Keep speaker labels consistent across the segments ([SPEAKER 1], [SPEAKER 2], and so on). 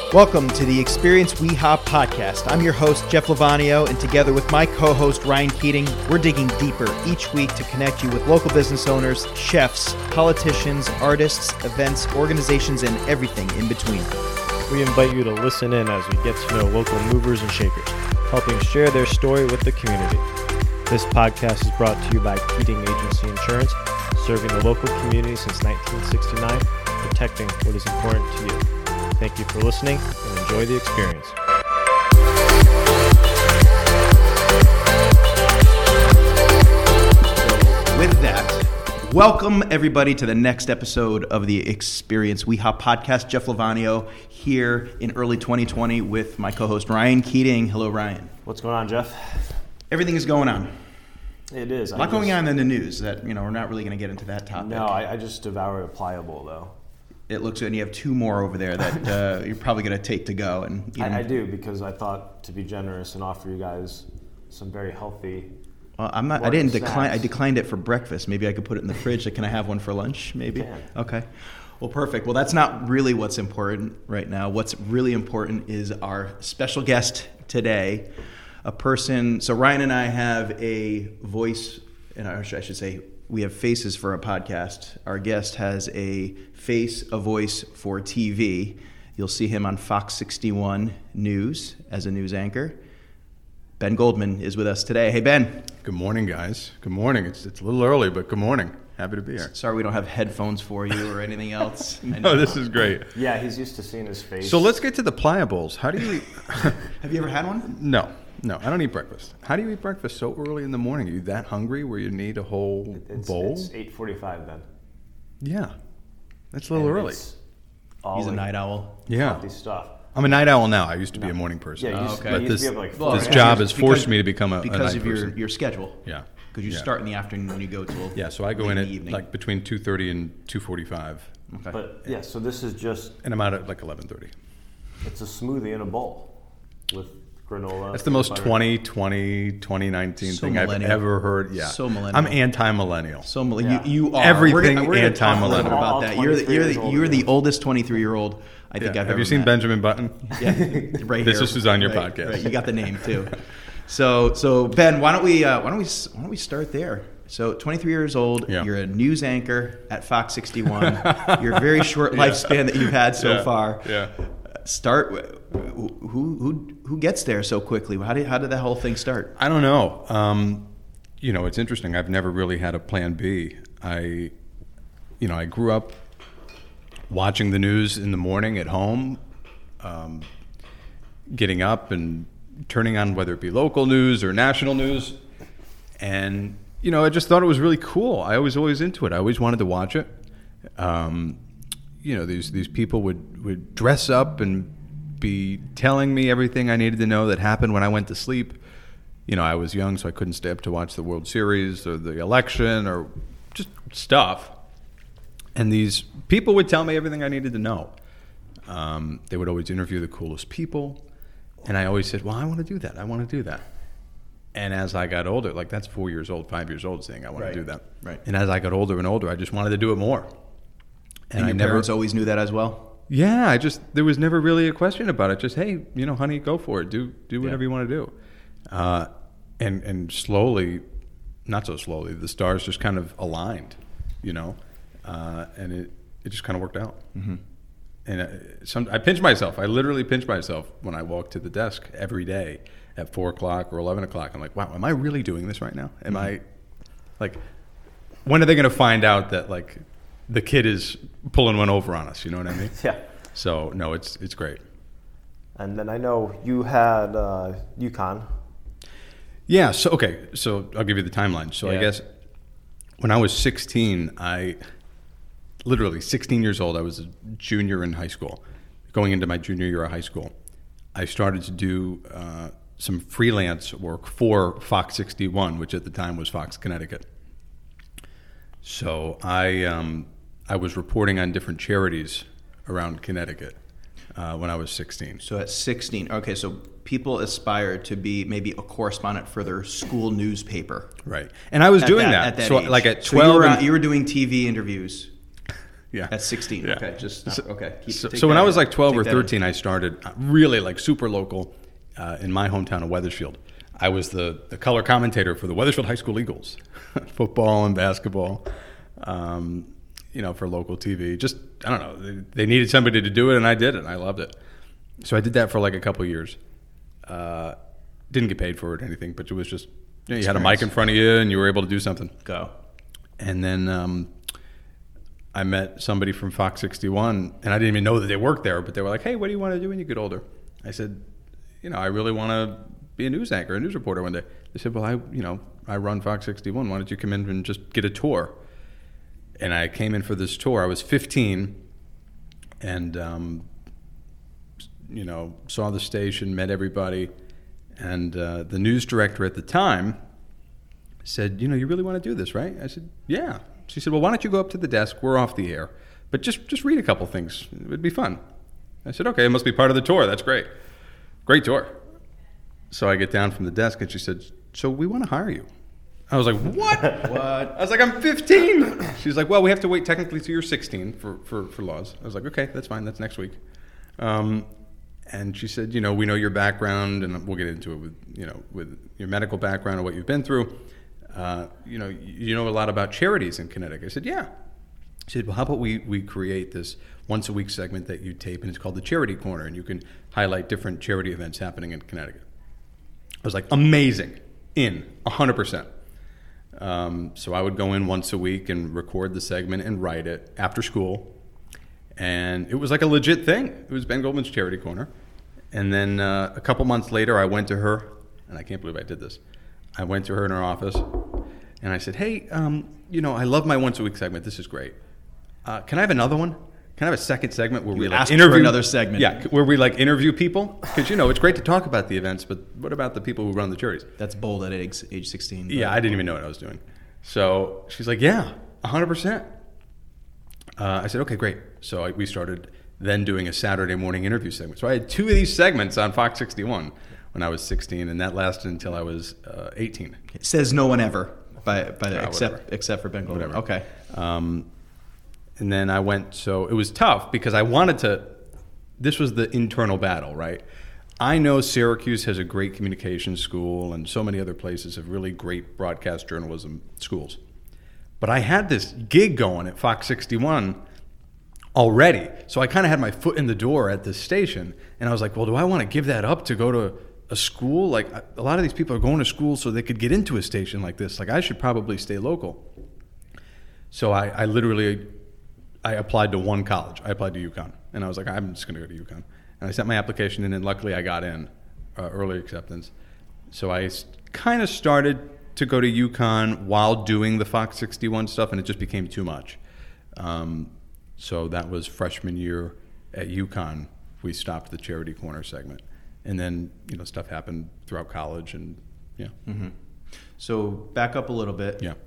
[SPEAKER 1] Welcome to the Experience WeHop podcast. I'm your host, Jeff Lavanio, and together with my co-host, Ryan Keating, we're digging deeper each week to connect you with local business owners, chefs, politicians, artists, events, organizations, and everything in between.
[SPEAKER 2] We invite you to listen in as we get to know local movers and shakers, helping share their story with the community. This podcast is brought to you by Keating Agency Insurance, serving the local community since 1969, protecting what is important to you. Thank you for listening and enjoy the experience.
[SPEAKER 1] So with that, welcome everybody to the next episode of the Experience WeHop podcast. Jeff Lavanio here in early 2020 with my co-host Ryan Keating. Hello, Ryan.
[SPEAKER 2] What's going on, Jeff?
[SPEAKER 1] Everything is going on.
[SPEAKER 2] It is.
[SPEAKER 1] A lot going on in the news that, we're not really going to get into that topic.
[SPEAKER 2] No, I just devour a pliable, though.
[SPEAKER 1] It looks good, and you have two more over there that you're probably going to take to go. And
[SPEAKER 2] I do, because I thought to be generous and offer you guys some very healthy.
[SPEAKER 1] Well, I'm not. I didn't decline.
[SPEAKER 2] Snacks.
[SPEAKER 1] I declined it for breakfast. Maybe I could put it in the fridge. Can I have one for lunch? Maybe.
[SPEAKER 2] You can.
[SPEAKER 1] Okay. Well, perfect. Well, that's not really what's important right now. What's really important is our special guest today, a person. So Ryan and I have a voice, and I should say, we have faces for a podcast. Our guest has a face, a voice for TV. You'll see him on Fox 61 News as a news anchor. Ben Goldman is with us today. Hey, Ben.
[SPEAKER 3] Good morning, guys. Good morning. It's a little early, but good morning. Happy to be here.
[SPEAKER 1] Sorry we don't have headphones for you or anything else.
[SPEAKER 3] No, this is great.
[SPEAKER 2] Yeah, he's used to seeing his face.
[SPEAKER 3] So let's get to the pliables. How do you eat?
[SPEAKER 1] Have you ever had one?
[SPEAKER 3] No, I don't eat breakfast. How do you eat breakfast so early in the morning? Are you that hungry where you need a whole bowl?
[SPEAKER 2] It's 8:45 then.
[SPEAKER 3] Yeah, that's a little early.
[SPEAKER 1] He's a night owl.
[SPEAKER 3] Yeah.
[SPEAKER 2] Healthy stuff.
[SPEAKER 3] I'm a night owl now. I used to be a morning person.
[SPEAKER 2] Yeah,
[SPEAKER 1] okay.
[SPEAKER 3] But
[SPEAKER 2] you used
[SPEAKER 3] this,
[SPEAKER 2] to be up like
[SPEAKER 1] Well,
[SPEAKER 3] this
[SPEAKER 2] 4
[SPEAKER 3] job
[SPEAKER 2] a.m.
[SPEAKER 3] has forced me to become a
[SPEAKER 1] because
[SPEAKER 3] night
[SPEAKER 1] of
[SPEAKER 3] person.
[SPEAKER 1] your schedule.
[SPEAKER 3] Yeah.
[SPEAKER 1] Because you
[SPEAKER 3] Yeah.
[SPEAKER 1] start in the afternoon and you go till
[SPEAKER 3] Yeah, so I go
[SPEAKER 1] late
[SPEAKER 3] in
[SPEAKER 1] the
[SPEAKER 3] at
[SPEAKER 1] evening.
[SPEAKER 3] like between 2:30 and 2:45.
[SPEAKER 1] Okay.
[SPEAKER 2] But yeah, so this is just,
[SPEAKER 3] And I'm out at like 11:30.
[SPEAKER 2] it's a smoothie in a bowl with granola.
[SPEAKER 3] That's the most
[SPEAKER 2] butter.
[SPEAKER 3] 2019
[SPEAKER 1] So
[SPEAKER 3] thing
[SPEAKER 1] millennial.
[SPEAKER 3] I've ever heard. Yeah.
[SPEAKER 1] So millennial.
[SPEAKER 3] I'm anti-millennial.
[SPEAKER 1] So
[SPEAKER 2] Yeah.
[SPEAKER 1] you are
[SPEAKER 3] Everything
[SPEAKER 1] we're gonna talk a little bit
[SPEAKER 3] anti-millennial.
[SPEAKER 1] about
[SPEAKER 2] All
[SPEAKER 1] that.
[SPEAKER 2] 23 years old,
[SPEAKER 1] You're the
[SPEAKER 2] yeah.
[SPEAKER 1] oldest 23-year-old I think
[SPEAKER 3] Yeah.
[SPEAKER 1] I've
[SPEAKER 3] Have
[SPEAKER 1] ever
[SPEAKER 3] you seen
[SPEAKER 1] met.
[SPEAKER 3] Benjamin Button?
[SPEAKER 1] Yeah, right
[SPEAKER 3] This
[SPEAKER 1] here.
[SPEAKER 3] is on your
[SPEAKER 1] Right,
[SPEAKER 3] podcast.
[SPEAKER 1] Right. You got the name too. So Ben, why don't we start there? So 23 years old,
[SPEAKER 3] Yeah.
[SPEAKER 1] you're a news anchor at Fox 61. Your very short lifespan that you've had so far.
[SPEAKER 3] Yeah.
[SPEAKER 1] Start. Who gets there so quickly? How did that whole thing start?
[SPEAKER 3] I don't know. It's interesting. I've never really had a plan B. I grew up watching the news in the morning at home, getting up and turning on whether it be local news or national news. And, I just thought it was really cool. I was always into it. I always wanted to watch it. These people would dress up and be telling me everything I needed to know that happened when I went to sleep. I was young, so I couldn't stay up to watch the World Series or the election or just stuff. And these people would tell me everything I needed to know. They would always interview the coolest people. And I always said, well, I want to do that. I want to do that. And as I got older, like that's 4 years old, 5 years old, saying I want to do that.
[SPEAKER 1] Right.
[SPEAKER 3] And as I got older and older, I just wanted to do it more.
[SPEAKER 1] And your parents always knew that as well?
[SPEAKER 3] Yeah, there was never really a question about it. Just, hey, honey, go for it. Do whatever you want to do. And slowly, not so slowly, the stars just kind of aligned, and it just kind of worked out. Mm-hmm. And I pinch myself. I literally pinch myself when I walk to the desk every day at 4 o'clock or 11 o'clock. I'm like, wow, am I really doing this right now? Am I, like, when are they going to find out that, like, the kid is pulling one over on us? You know what I mean?
[SPEAKER 2] Yeah.
[SPEAKER 3] So, no, it's great.
[SPEAKER 2] And then I know you had UConn.
[SPEAKER 3] Yeah, so I'll give you the timeline. So
[SPEAKER 1] Yeah.
[SPEAKER 3] I guess when I was 16, literally 16 years old, I was a junior in high school. Going into my junior year of high school, I started to do some freelance work for Fox 61, which at the time was Fox Connecticut. So I was reporting on different charities around Connecticut when I was 16.
[SPEAKER 1] So at 16, okay, so people aspire to be maybe a correspondent for their school newspaper.
[SPEAKER 3] Right. And I was doing that.
[SPEAKER 1] At that
[SPEAKER 3] So
[SPEAKER 1] age.
[SPEAKER 3] like at
[SPEAKER 1] So
[SPEAKER 3] 12.
[SPEAKER 1] you were doing TV interviews.
[SPEAKER 3] Yeah.
[SPEAKER 1] At 16.
[SPEAKER 3] Yeah.
[SPEAKER 1] Okay. Okay.
[SPEAKER 3] So when I was like 12 or 13, I started really like super local in my hometown of Wethersfield. I was the color commentator for the Wethersfield High School Eagles, football and basketball, for local TV. Just, I don't know, they needed somebody to do it, and I did it, and I loved it. So I did that for like a couple of years. Didn't get paid for it or anything, but it was just, you had a mic in front of you, and you were able to do something.
[SPEAKER 1] Go.
[SPEAKER 3] And then I met somebody from Fox 61, and I didn't even know that they worked there, but they were like, hey, what do you want to do when you get older? I said, I really want to be a news anchor, a news reporter one day. They said, well, I run Fox 61. Why don't you come in and just get a tour? And I came in for this tour. I was 15 and, saw the station, met everybody. And the news director at the time said, you really want to do this, right? I said, yeah. She said, well, why don't you go up to the desk? We're off the air. But just read a couple things. It would be fun. I said, okay, it must be part of the tour. That's great. Great tour. So I get down from the desk, and she said, so we want to hire you. I was like, what?
[SPEAKER 1] What?
[SPEAKER 3] I was like, I'm 15. She's like, well, we have to wait technically till you're 16 for laws. I was like, okay, that's fine. That's next week. And she said, we know your background, and we'll get into it with your medical background and what you've been through. You know a lot about charities in Connecticut. I said, yeah. She said, well, how about we create this once a week segment that you tape, and it's called the Charity Corner, and you can highlight different charity events happening in Connecticut. I was like, amazing, in 100%. So I would go in once a week and record the segment and write it after school. And it was like a legit thing. It was Ben Goldman's Charity Corner. And then a couple months later, I went to her, and I can't believe I did this. I went to her in her office, and I said, hey, I love my once a week segment. This is great. Can I have another one? Can I have a second segment where we
[SPEAKER 1] interview another segment?
[SPEAKER 3] Yeah, where we interview people, because it's great to talk about the events, but what about the people who run the charities?
[SPEAKER 1] That's bold at age 16. But.
[SPEAKER 3] Yeah, I didn't even know what I was doing. So she's like, yeah, 100%. I said, okay, great. So we started then doing a Saturday morning interview segment. So I had 2 of these segments on Fox 61 when I was 16, and that lasted until I was 18.
[SPEAKER 1] It says no one ever, except for Ben Goldman.
[SPEAKER 3] Whatever.
[SPEAKER 1] Okay.
[SPEAKER 3] And then I went, so it was tough because I wanted to, this was the internal battle, right? I know Syracuse has a great communications school, and so many other places have really great broadcast journalism schools. But I had this gig going at Fox 61 already. So I kind of had my foot in the door at this station, and I was like, well, do I want to give that up to go to a school? Like, a lot of these people are going to school so they could get into a station like this. Like, I should probably stay local. So I literally applied to one college. I applied to UConn. And I was like, I'm just going to go to UConn. And I sent my application in, and luckily I got in, early acceptance. So I kind of started to go to UConn while doing the Fox 61 stuff, and it just became too much. So that was freshman year at UConn. We stopped the Charity Corner segment. And then, stuff happened throughout college, and yeah.
[SPEAKER 1] Mm-hmm. So back up a little bit.
[SPEAKER 3] Yeah.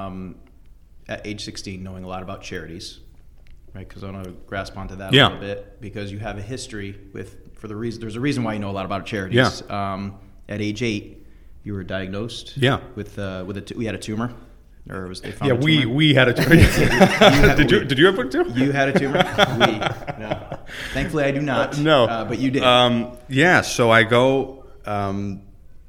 [SPEAKER 1] At age 16, knowing a lot about charities, right? Because I want to grasp onto that a
[SPEAKER 3] Yeah.
[SPEAKER 1] little bit, because you have a history there's a reason why you know a lot about charities.
[SPEAKER 3] Yeah.
[SPEAKER 1] At age 8, you were diagnosed.
[SPEAKER 3] Yeah.
[SPEAKER 1] We had a tumor, or was they found?
[SPEAKER 3] Yeah,
[SPEAKER 1] a tumor?
[SPEAKER 3] we had a tumor. Did you have one too?
[SPEAKER 1] You had a tumor. No. Thankfully, I do not.
[SPEAKER 3] No,
[SPEAKER 1] but you did.
[SPEAKER 3] Yeah. So I go. I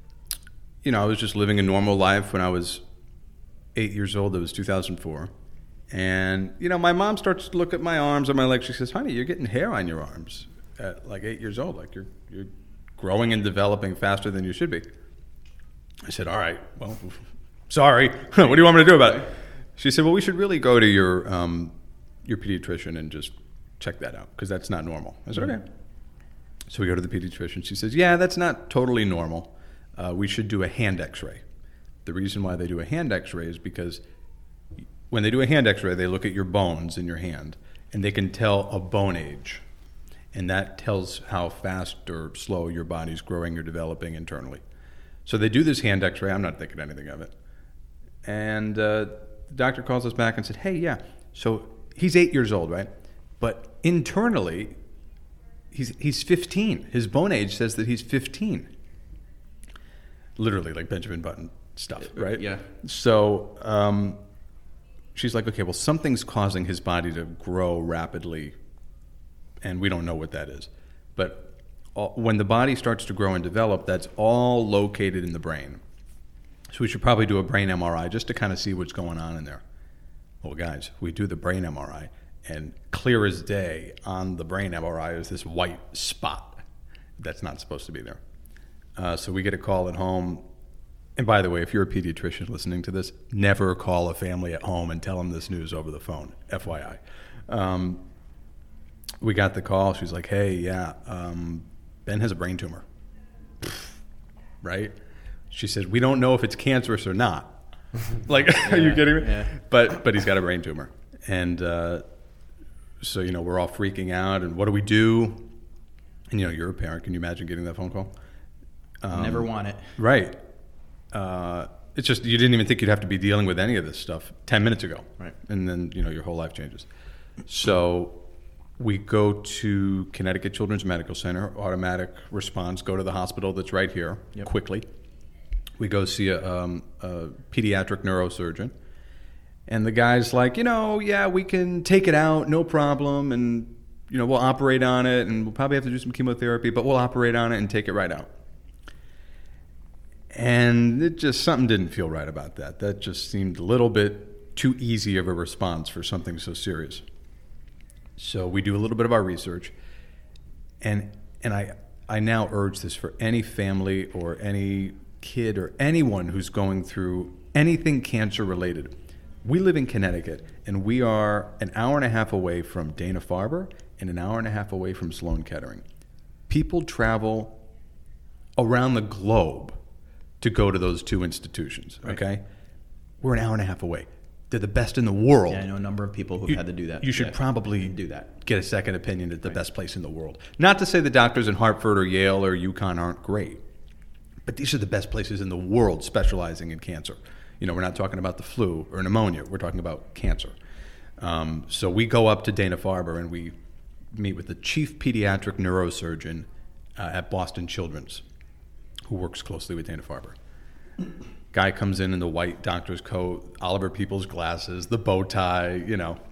[SPEAKER 3] was just living a normal life when I was 8 years old. It was 2004, and my mom starts to look at my arms and my legs. She says, "Honey, you're getting hair on your arms at like 8 years old. Like you're growing and developing faster than you should be." I said, "All right, well, sorry. What do you want me to do about it?" She said, "Well, we should really go to your pediatrician and just check that out, because that's not normal." I said, "Okay." So we go to the pediatrician. She says, "Yeah, that's not totally normal. We should do a hand X-ray." The reason why they do a hand X-ray is because when they do a hand X-ray, they look at your bones in your hand, and they can tell a bone age. And that tells how fast or slow your body's growing or developing internally. So they do this hand X-ray. I'm not thinking anything of it. And the doctor calls us back and said, "Hey, yeah, so he's 8 years old, right? But internally, he's 15. His bone age says that he's 15. Literally like Benjamin Button stuff, right?"
[SPEAKER 1] Yeah.
[SPEAKER 3] So she's like, okay, well, something's causing his body to grow rapidly, and we don't know what that is. But when the body starts to grow and develop, that's all located in the brain. So we should probably do a brain MRI just to kind of see what's going on in there. Well, guys, we do the brain MRI, and clear as day on the brain MRI is this white spot that's not supposed to be there. So we get a call at home. And by the way, if you're a pediatrician listening to this, never call a family at home and tell them this news over the phone, FYI. We got the call. She's like, hey, yeah, Ben has a brain tumor. Right? She said, we don't know if it's cancerous or not. Like, are you kidding me?
[SPEAKER 1] Yeah.
[SPEAKER 3] But he's got a brain tumor. And so, we're all freaking out. And what do we do? And, you're a parent. Can you imagine getting that phone call?
[SPEAKER 1] Never want it.
[SPEAKER 3] Right. It's just you didn't even think you'd have to be dealing with any of this stuff 10 minutes ago.
[SPEAKER 1] Right.
[SPEAKER 3] And then, your whole life changes. So we go to Connecticut Children's Medical Center, automatic response, go to the hospital that's right here quickly. We go see a pediatric neurosurgeon. And the guy's like, yeah, we can take it out, no problem. And, we'll operate on it, and we'll probably have to do some chemotherapy, but we'll operate on it and take it right out. And something didn't feel right about that. That just seemed a little bit too easy of a response for something so serious. So we do a little bit of our research, and I now urge this for any family or any kid or anyone who's going through anything cancer related. We live in Connecticut, and we are an hour and a half away from Dana-Farber and an hour and a half away from Sloan Kettering. People travel around the globe to go to those two institutions, okay?
[SPEAKER 1] Right.
[SPEAKER 3] We're an hour and a half away. They're the best in the world.
[SPEAKER 1] Yeah, I know a number of people who've had to do that.
[SPEAKER 3] You should probably
[SPEAKER 1] do that.
[SPEAKER 3] Get a second opinion at the best place in the world. Not to say the doctors in Hartford or Yale or UConn aren't great, but these are the best places in the world specializing in cancer. We're not talking about the flu or pneumonia. We're talking about cancer. So we go up to Dana-Farber and we meet with the chief pediatric neurosurgeon at Boston Children's, who works closely with Dana-Farber. Guy comes in the white doctor's coat, Oliver Peoples glasses, the bow tie,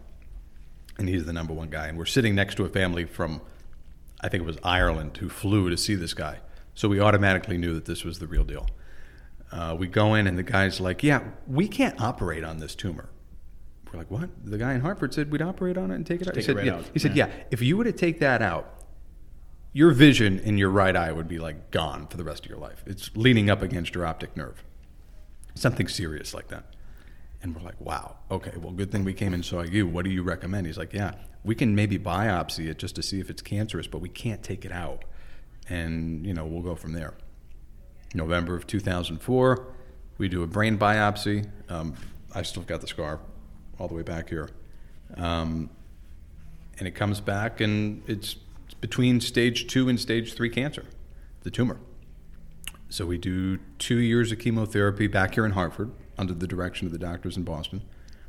[SPEAKER 3] and he's the number one guy. And we're sitting next to a family from, I think it was Ireland, who flew to see this guy. So we automatically knew that this was the real deal. We go in, and the guy's like, yeah, we can't operate on this tumor. We're like, what? The guy in Hartford said we'd operate on it and take it out? He said, yeah, if you were to take that out, your vision in your right eye would be like gone for the rest of your life. It's leaning up against your optic nerve. Something serious like that. And we're like, wow, okay, well, good thing we came and saw you. What do you recommend? He's like, yeah, we can maybe biopsy it just to see if it's cancerous, but we can't take it out. And, we'll go from there. November of 2004, we do a brain biopsy. I still got the scar all the way back here. And it comes back, and it's between stage 2 and stage 3 cancer, the tumor. So we do 2 years of chemotherapy back here in Hartford under the direction of the doctors in Boston.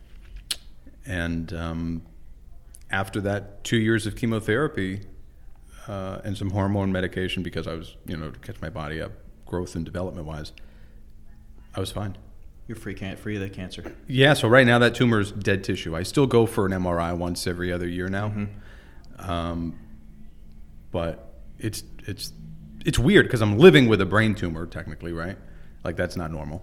[SPEAKER 3] And after that 2 years of chemotherapy and some hormone medication, because I was, to catch my body up, growth and development-wise, I was fine.
[SPEAKER 1] You're free of the cancer.
[SPEAKER 3] Yeah, so right now that tumor is dead tissue. I still go for an MRI once every other year now. Mm-hmm. But it's weird because I'm living with a brain tumor, technically, right? Like, that's not normal.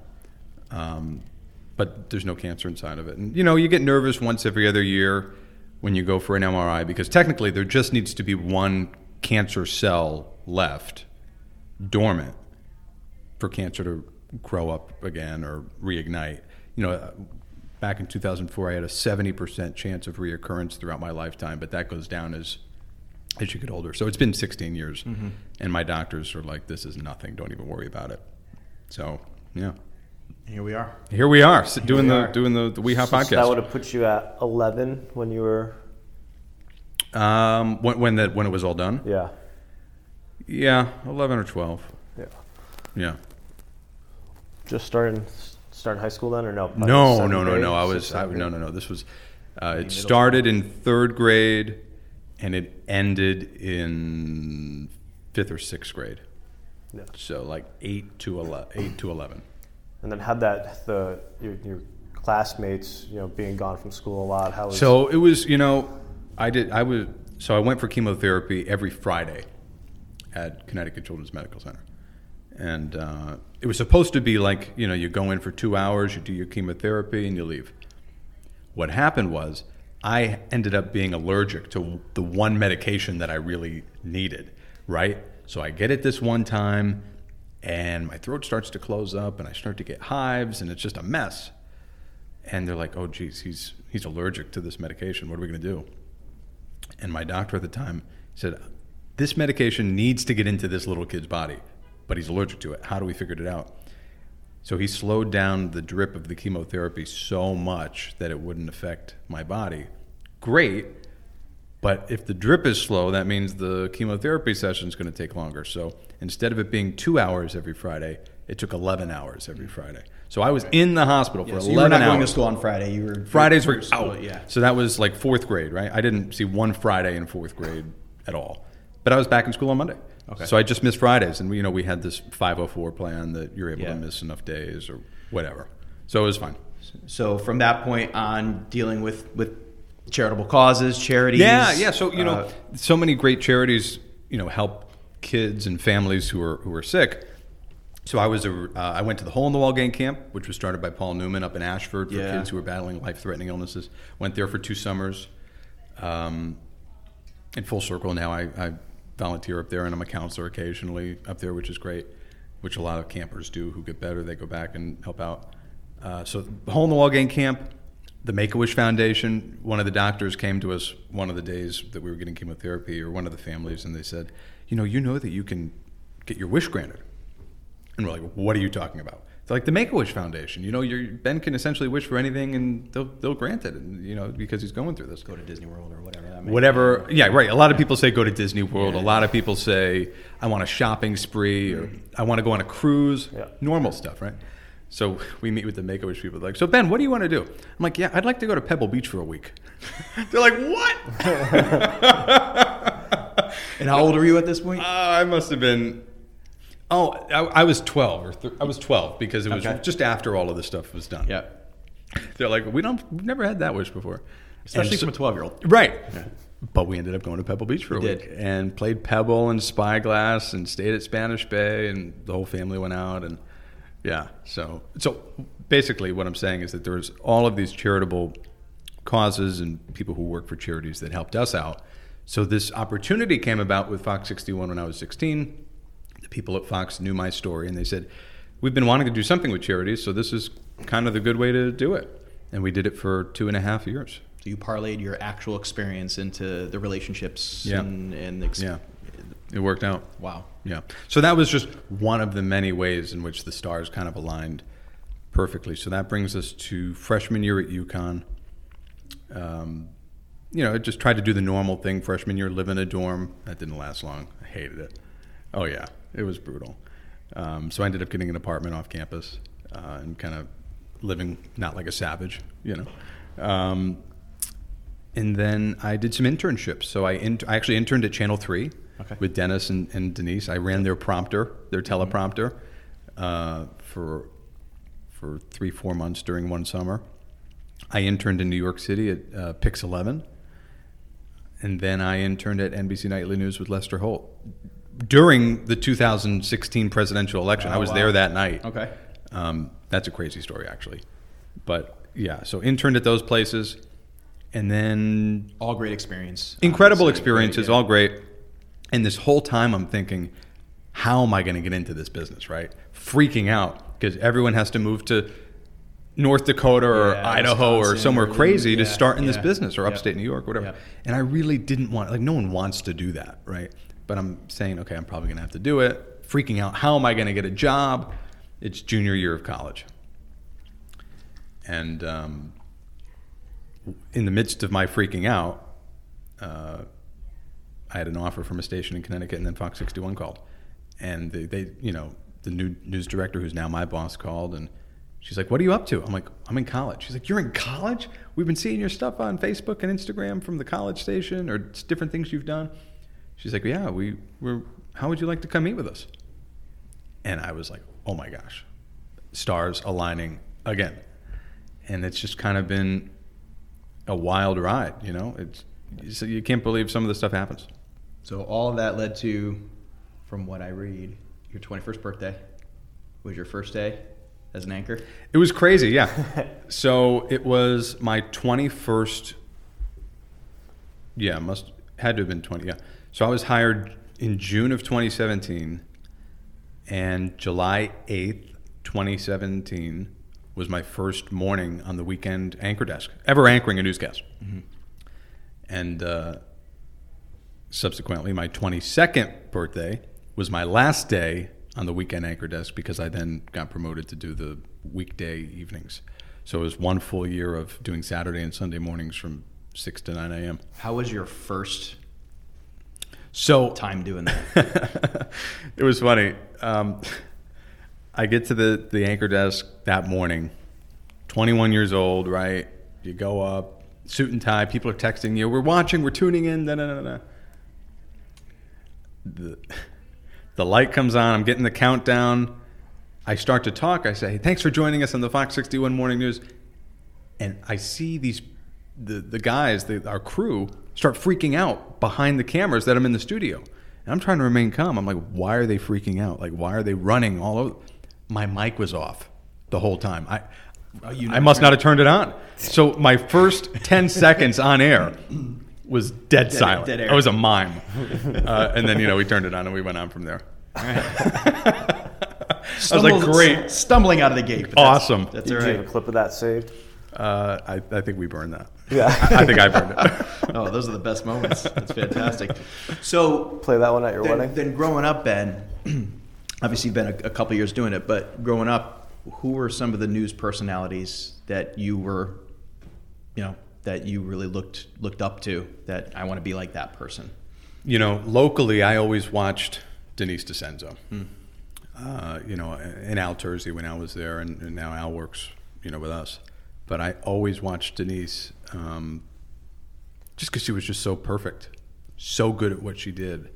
[SPEAKER 3] But there's no cancer inside of it. And, you get nervous once every other year when you go for an MRI because technically there just needs to be one cancer cell left dormant for cancer to grow up again or reignite. Back in 2004, I had a 70% chance of reoccurrence throughout my lifetime, but that goes down as you get older. So it's been 16 years, mm-hmm. and my doctors are like, this is nothing. Don't even worry about it. So, yeah.
[SPEAKER 1] Here we are.
[SPEAKER 3] Doing the WeHop podcast.
[SPEAKER 2] So that would have put you at 11 when you were...
[SPEAKER 3] When it was all done?
[SPEAKER 2] Yeah.
[SPEAKER 3] Yeah, 11 or 12.
[SPEAKER 2] Yeah.
[SPEAKER 3] Yeah.
[SPEAKER 2] Just starting high school then, or no?
[SPEAKER 3] No. No. This was it started in 3rd grade, and it ended in 5th or 6th grade. Yeah. So like 8 to 11.
[SPEAKER 2] And then how'd your classmates, being gone from school a lot? How was
[SPEAKER 3] So it was, I went for chemotherapy every Friday at Connecticut Children's Medical Center. And it was supposed to be like, you go in for 2 hours, you do your chemotherapy, and you leave. What happened was I ended up being allergic to the one medication that I really needed, right? So I get it this one time, and my throat starts to close up, and I start to get hives, and it's just a mess. And they're like, oh, geez, he's allergic to this medication. What are we going to do? And my doctor at the time said, this medication needs to get into this little kid's body, but he's allergic to it. How do we figure it out? So he slowed down the drip of the chemotherapy so much that it wouldn't affect my body. Great, but if the drip is slow, that means the chemotherapy session is going to take longer. So instead of it being 2 hours every Friday, it took 11 hours every Friday. So I was in the hospital for 11 hours.
[SPEAKER 1] You were not going to school on Friday. You were
[SPEAKER 3] Fridays were out.
[SPEAKER 1] Yeah.
[SPEAKER 3] So that was like fourth grade, right? I didn't see one Friday in fourth grade at all. But I was back in school on Monday.
[SPEAKER 1] Okay.
[SPEAKER 3] So I just missed Fridays, and we had this 504 plan that you're able to miss enough days or whatever. So it was fine.
[SPEAKER 1] So from that point on, dealing with charitable causes, charities.
[SPEAKER 3] Yeah. So so many great charities, help kids and families who are sick. So I went to the Hole in the Wall Gang Camp, which was started by Paul Newman up in Ashford for kids who were battling life-threatening illnesses. Went there for 2 summers. In full circle now, I volunteer up there, and I'm a counselor occasionally up there, which is great, which a lot of campers do who get better. They go back and help out. So the Hole in the Wall Gang Camp, the Make-A-Wish Foundation, one of the doctors came to us one of the days that we were getting chemotherapy, or one of the families, and they said, you know that you can get your wish granted. And we're like, what are you talking about? It's like the Make-A-Wish Foundation. Ben can essentially wish for anything, and they'll grant it. And because he's going through this.
[SPEAKER 1] Go to Disney World or whatever.
[SPEAKER 3] Yeah, right. A lot of people say go to Disney World. Yeah. A lot of people say I want a shopping spree, or I want to go on a cruise. Yeah. Normal stuff, right? So we meet with the Make-A-Wish people. Like, so Ben, what do you want to do? I'm like, yeah, I'd like to go to Pebble Beach for a week. They're like, what?
[SPEAKER 1] And how old were you at this point?
[SPEAKER 3] I must have been. Oh, I was 12 I was 12 because it was just after all of this stuff was done.
[SPEAKER 1] Yeah.
[SPEAKER 3] They're like, we've never had that wish before.
[SPEAKER 1] Especially from a 12-year-old.
[SPEAKER 3] Right. Yeah. But we ended up going to Pebble Beach for a week and played Pebble and Spyglass and stayed at Spanish Bay, and the whole family went out, and so basically what I'm saying is that there's all of these charitable causes and people who work for charities that helped us out. So this opportunity came about with Fox 61 when I was 16. The people at Fox knew my story, and they said, we've been wanting to do something with charities, so this is kind of the good way to do it. And we did it for 2.5 years.
[SPEAKER 1] So you parlayed your actual experience into the relationships and
[SPEAKER 3] it worked out.
[SPEAKER 1] Wow.
[SPEAKER 3] Yeah. So that was just one of the many ways in which the stars kind of aligned perfectly. So that brings us to freshman year at UConn. I just tried to do the normal thing freshman year, live in a dorm. That didn't last long. I hated it. Oh, yeah. It was brutal. So I ended up getting an apartment off campus and kind of living not like a savage, And then I did some internships. So I actually interned at Channel 3 with Dennis and Denise. I ran their teleprompter for 3-4 months during one summer. I interned in New York City at Pix 11. And then I interned at NBC Nightly News with Lester Holt during the 2016 presidential election. I was there that night.
[SPEAKER 1] Okay.
[SPEAKER 3] That's a crazy story, actually. But, yeah, so interned at those places. And then...
[SPEAKER 1] all great experience.
[SPEAKER 3] Incredible experiences, all great. And this whole time I'm thinking, how am I going to get into this business, right? Freaking out because everyone has to move to North Dakota or Idaho or somewhere crazy to start in this business, or upstate New York, whatever. Yeah. And I really didn't want... no one wants to do that, right? But I'm saying, okay, I'm probably going to have to do it. Freaking out, how am I going to get a job? It's junior year of college. And in the midst of my freaking out, I had an offer from a station in Connecticut, and then Fox 61 called. And they the new news director, who's now my boss, called, and she's like, what are you up to? I'm like, I'm in college. She's like, you're in college? We've been seeing your stuff on Facebook and Instagram from the college station, or different things you've done. She's like, yeah, how would you like to come meet with us? And I was like, oh my gosh, stars aligning again. And it's just kind of been a wild ride, So you can't believe some of the stuff happens.
[SPEAKER 1] So all of that led to, from what I read, your 21st birthday was your first day as an anchor?
[SPEAKER 3] It was crazy, yeah. So it was my 21st. Yeah, had to have been 20. Yeah. So I was hired in June of 2017, and July 8th, 2017 was my first morning on the weekend anchor desk, ever anchoring a newscast. Mm-hmm. And subsequently, my 22nd birthday was my last day on the weekend anchor desk because I then got promoted to do the weekday evenings. So it was 1 full year of doing Saturday and Sunday mornings from 6 to 9 a.m.
[SPEAKER 1] How was your first time doing
[SPEAKER 3] that? It was funny. I get to the anchor desk that morning, 21 years old, right? You go up, suit and tie, people are texting you, we're watching, we're tuning in, The light comes on, I'm getting the countdown. I start to talk, I say, hey, thanks for joining us on the Fox 61 Morning News. And I see the guys, our crew, start freaking out behind the cameras that I'm in the studio. And I'm trying to remain calm. I'm like, why are they freaking out? Like, why are they running all over? My mic was off the whole time. I must not have turned it on. So my first 10 seconds on air was dead silent. Dead air. I was a mime. And then, we turned it on and we went on from there. I was like, great.
[SPEAKER 1] Stumbling out of the gate.
[SPEAKER 3] Awesome.
[SPEAKER 2] That's all right. Do you have a clip of that saved?
[SPEAKER 3] I think we burned that.
[SPEAKER 2] Yeah.
[SPEAKER 3] I think I burned it.
[SPEAKER 1] Oh, those are the best moments. That's fantastic. So
[SPEAKER 2] play that one at your wedding?
[SPEAKER 1] Then growing up, Ben, obviously you've been a couple years doing it, but growing up, who were some of the news personalities that you were, that you really looked up to, that I want to be like that person?
[SPEAKER 3] Locally, I always watched Denise DiCenzo. And Al Terzi when Al was there, and now Al works, with us. But I always watched Denise just because she was just so perfect, so good at what she did.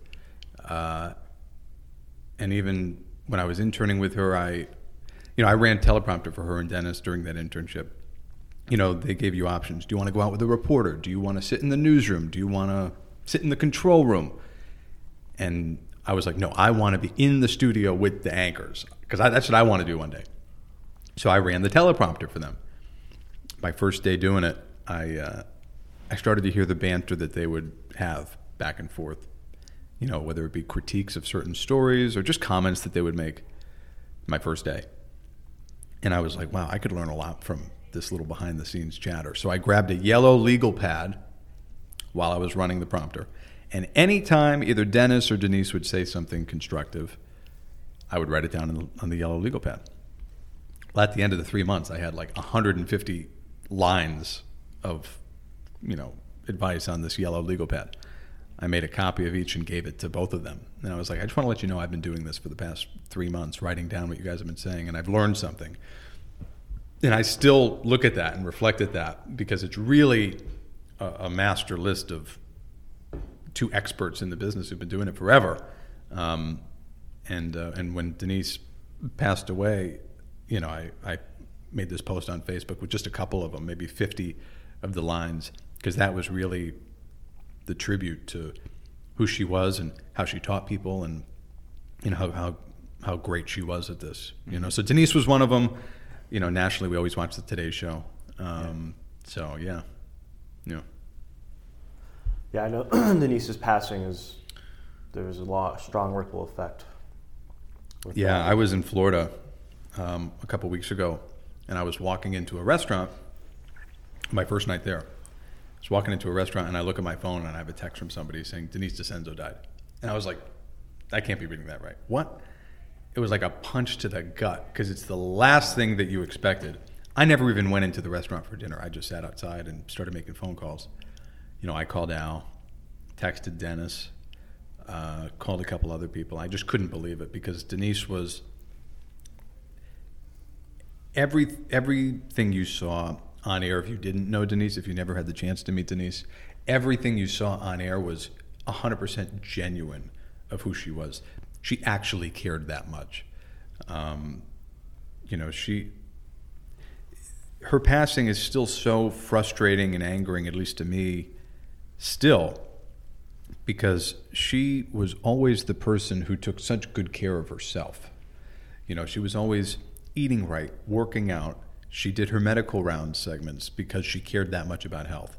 [SPEAKER 3] And even when I was interning with her, I ran teleprompter for her and Dennis during that internship. They gave you options. Do you want to go out with a reporter? Do you want to sit in the newsroom? Do you want to sit in the control room? And I was like, no, I want to be in the studio with the anchors because that's what I want to do one day. So I ran the teleprompter for them. My first day doing it, I started to hear the banter that they would have back and forth, whether it be critiques of certain stories or just comments that they would make my first day. And I was like, wow, I could learn a lot from this little behind-the-scenes chatter. So I grabbed a yellow legal pad while I was running the prompter. And anytime either Dennis or Denise would say something constructive, I would write it down on the yellow legal pad. Well, at the end of the 3 months, I had like 150 lines of, advice on this yellow legal pad. I made a copy of each and gave it to both of them. And I was like, I just want to let you know I've been doing this for the past 3 months, writing down what you guys have been saying, and I've learned something. And I still look at that and reflect at that because it's really a master list of two experts in the business who've been doing it forever. And when Denise passed away, I made this post on Facebook with just a couple of them, maybe 50 of the lines, because that was really the tribute to who she was and how she taught people and how great she was at this. So Denise was one of them. Nationally we always watch the Today Show. So yeah.
[SPEAKER 2] Yeah, I know Denise's passing there was a strong ripple effect.
[SPEAKER 3] Yeah, I was in Florida a couple weeks ago, and I was walking into a restaurant, my first night there. I was walking into a restaurant, and I look at my phone, and I have a text from somebody saying, Denise DiCenzo died. And I was like, I can't be reading that right. What? It was like a punch to the gut, because it's the last thing that you expected. I never even went into the restaurant for dinner. I just sat outside and started making phone calls. I called Al, texted Dennis, called a couple other people. I just couldn't believe it because Denise was everything you saw on air. If you didn't know Denise, if you never had the chance to meet Denise, everything you saw on air was 100% genuine of who she was. She actually cared that much. her passing is still so frustrating and angering, at least to me, still, because she was always the person who took such good care of herself. You know, she was always eating right, working out. She did her medical round segments because she cared that much about health.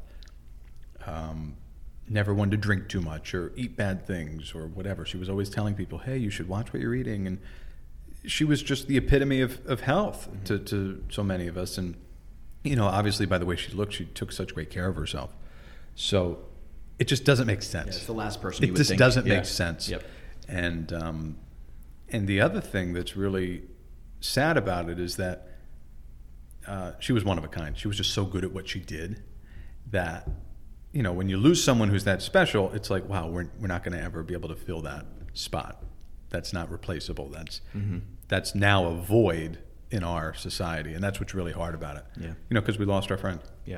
[SPEAKER 3] Never wanted to drink too much or eat bad things or whatever. She was always telling people, hey, you should watch what you're eating. And she was just the epitome of health to so many of us. And, you know, obviously by the way she looked, she took such great care of herself. So it just doesn't make sense.
[SPEAKER 1] Yeah, it's the last person you would think.
[SPEAKER 3] It just doesn't make sense.
[SPEAKER 1] Yep.
[SPEAKER 3] And the other thing that's really sad about it is that she was one of a kind. She was just so good at what she did that, you know, when you lose someone who's that special, it's like, wow, we're not going to ever be able to fill that spot. That's not replaceable. That's now a void in our society, and that's what's really hard about it.
[SPEAKER 1] Yeah.
[SPEAKER 3] You know, because we lost our friend.
[SPEAKER 1] Yeah.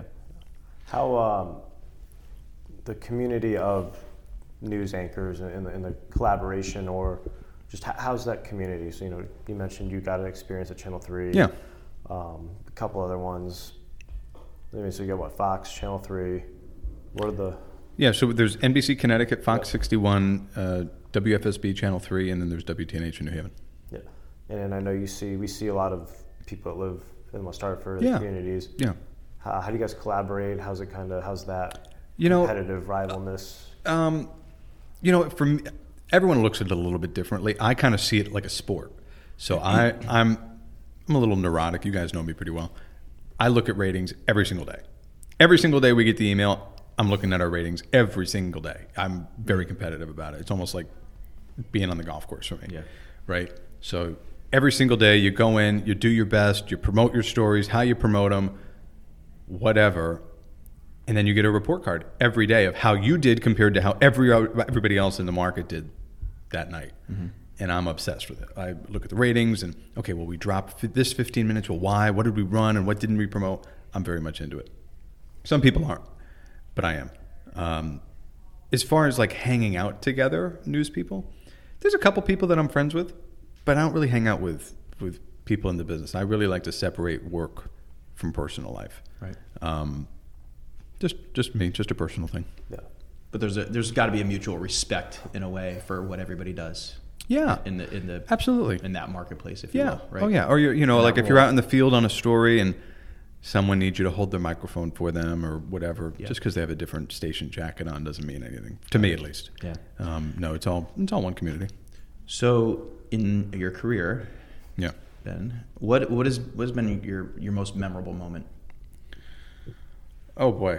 [SPEAKER 2] How the community of news anchors and the collaboration, or just how's that community? So, you know, you mentioned you got an experience at Channel 3.
[SPEAKER 3] Yeah.
[SPEAKER 2] A couple other ones. So you got what, Fox, Channel 3. What are the...
[SPEAKER 3] Yeah, so there's NBC Connecticut, Fox 61, WFSB Channel 3, and then there's WTNH in New Haven.
[SPEAKER 2] Yeah. And I know we see a lot of people that live in West Hartford, communities.
[SPEAKER 3] Yeah.
[SPEAKER 2] How do you guys collaborate? How's that competitive rivalness?
[SPEAKER 3] You know, everyone looks at it a little bit differently. I kind of see it like a sport. So I'm a little neurotic. You guys know me pretty well. I look at ratings every single day. Every single day we get the email, I'm looking at our ratings every single day. I'm very competitive about it. It's almost like being on the golf course for me.
[SPEAKER 1] Yeah.
[SPEAKER 3] Right? So every single day you go in, you do your best, you promote your stories, how you promote them, whatever, and then you get a report card every day of how you did compared to how everybody else in the market did that night. And I'm obsessed with it. I look at the ratings and, okay, well, we dropped this 15 minutes. Well, why? What did we run and what didn't we promote? I'm very much into it. Some people aren't, but I am. As far as like hanging out together, news people, there's a couple people that I'm friends with, but I don't really hang out with people in the business. I really like to separate work from personal life.
[SPEAKER 1] Right.
[SPEAKER 3] Just me, just a personal thing.
[SPEAKER 1] Yeah. But there's got to be a mutual respect in a way for what everybody does.
[SPEAKER 3] Yeah.
[SPEAKER 1] In the
[SPEAKER 3] absolutely
[SPEAKER 1] in that marketplace, if you will. Right.
[SPEAKER 3] Oh yeah. Or like if you're out in the field on a story and someone needs you to hold their microphone for them or whatever, just because they have a different station jacket on doesn't mean anything to me, at least.
[SPEAKER 1] Yeah.
[SPEAKER 3] No, it's all one community.
[SPEAKER 1] So in your career,
[SPEAKER 3] yeah,
[SPEAKER 1] Ben, what has been your most memorable moment?
[SPEAKER 3] Oh boy.